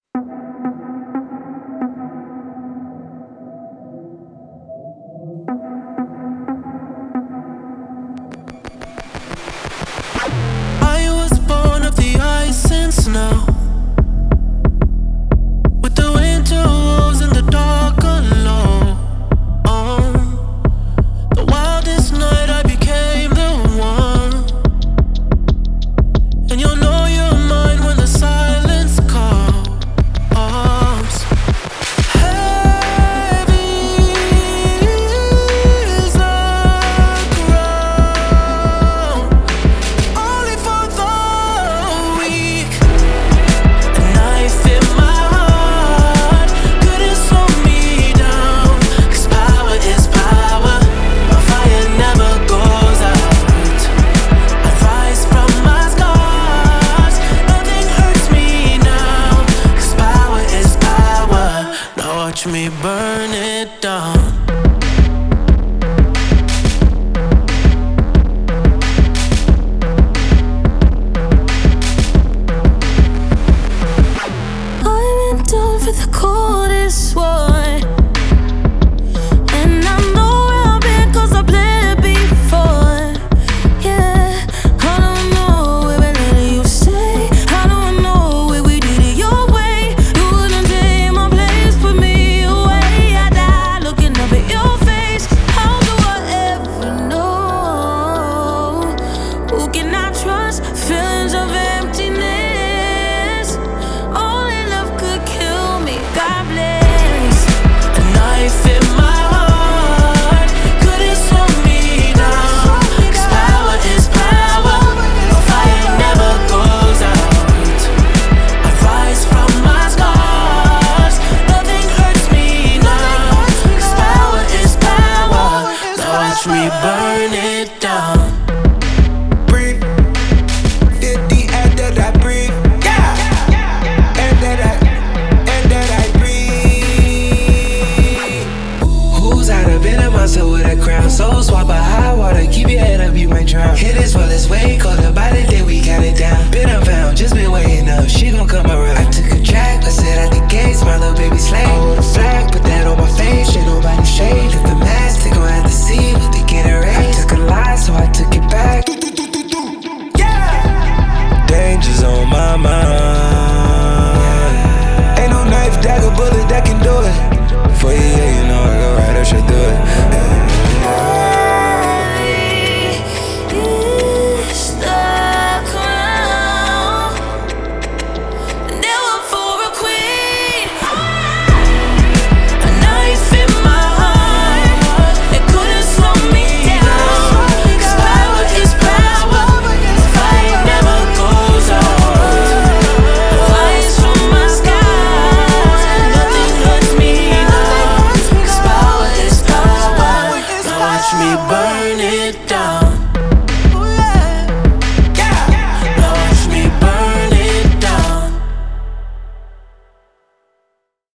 I was born of the ice and snow, with the winter wolves and the dark alone. The wildest night I became the one, and you'll know you're mine when the silence comes. Heavy is the ground, only for the weak. A knife in my heart couldn't slow me down, 'cause power is power. My fire never goes out. I rise from my scars, nothing hurts me now, 'cause power is power. Now watch me burn it down.